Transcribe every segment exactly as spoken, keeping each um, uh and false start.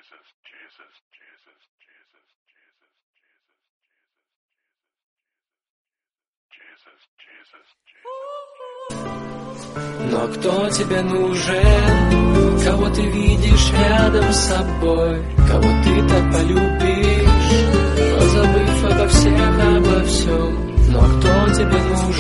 Но кто тебе нужен? Кого ты видишь рядом с собой? Кого ты так полюбишь, позабыв обо всех, обо всем? Но кто тебе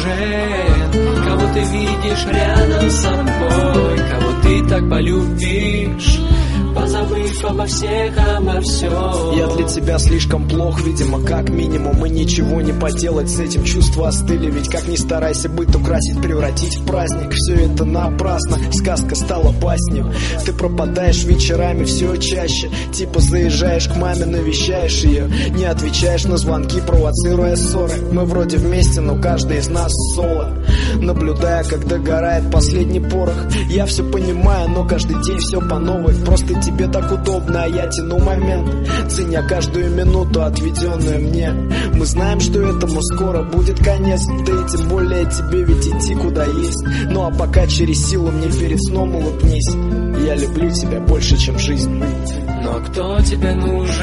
нужен? Кого ты видишь рядом с собой? Кого ты так полюбишь, позабыв обо всех, обо всем? Я для тебя слишком плох, видимо, как минимум. И ничего не поделать с этим, чувства остыли. Ведь как ни старайся быт украсить, превратить в праздник, все это напрасно, сказка стала басней. Ты пропадаешь вечерами все чаще, типа заезжаешь к маме, навещаешь ее, не отвечаешь на звонки, провоцируя ссоры. Мы вроде вместе, но каждый из нас соло. Наблюдая, как догорает последний порох, я все понимаю, но каждый день все по новой. Просто тебе так удобно, а я тяну момент, ценя каждую минуту, отведенную мне. Мы знаем, что этому скоро будет конец, да и тем более тебе ведь идти куда есть. Ну а пока через силу мне перед сном улыбнись, я люблю тебя больше, чем жизнь. Но кто тебе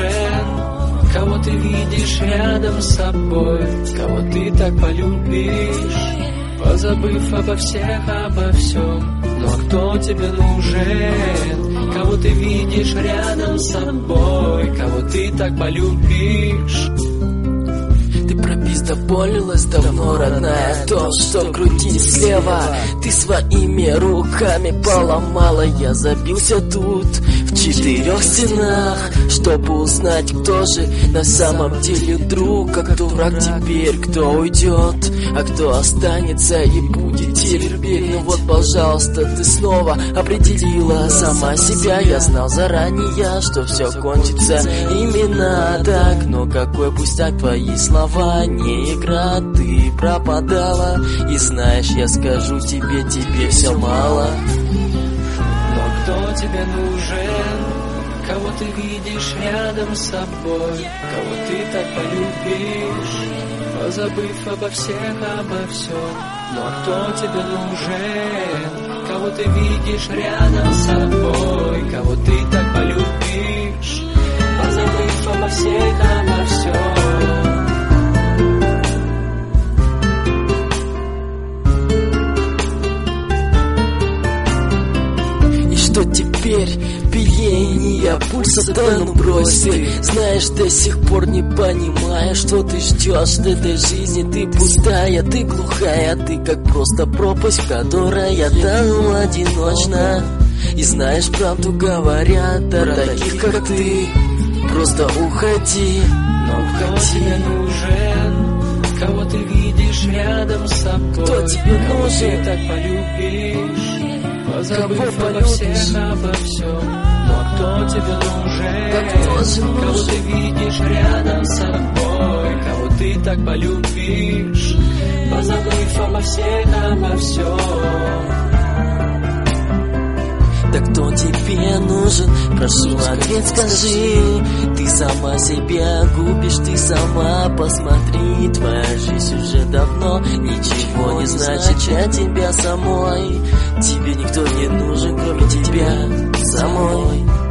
нужен? Кого ты видишь рядом с собой? Кого ты так полюбишь, позабыв обо всех, обо всем? Но кто тебе нужен? Кого ты видишь рядом с собой? Кого ты так полюбишь? Ты пропиздоболилась давно, родная. То, что в груди слева, ты своими руками поломала. Я забился тут, в четырех стенах, чтобы узнать, кто же на самом деле друг. А кто враг теперь, кто уйдет, а кто останется и будет терпеть. Ну вот, пожалуйста, ты снова определила сама себя. Я знал заранее, что все кончится именно так. Но какой пустяк, твои слова не игра, ты пропадала. И знаешь, я скажу тебе, тебе все мало. Но кто тебе нужен? Кого ты видишь рядом с собой? Кого ты так полюбишь, позабыв обо всех, обо всем? Но кто тебе нужен? Кого ты видишь рядом с собой? Кого ты так полюбишь, позабыв обо всех, обо всем? Что теперь? Биение пульса, да ну брось ты. Знаешь, до сих пор не понимая, что ты ждешь от этой жизни. Ты пустая, ты глухая, ты как просто пропасть, в которой я тону одиночно. И знаешь, правду говорят о таких, как ты, просто уходи. Но кто тебе нужен? Кого ты видишь рядом с собой? Кто тебе Кого нужен? ты так полюбишь, позабыв обо всех, обо всем? Но кто тебе нужен? Да кто же нужен? Кого ты видишь рядом с собой? Кого ты так полюбишь, позабыв обо всех, обо всем? Да кто тебе нужен? Прошу, ответ скажи. Ты сама себя губишь, ты сама посмотри. Твоя жизнь уже давно ничего не значит для тебя самой. Тебе никто не нужен, кроме тебя самой.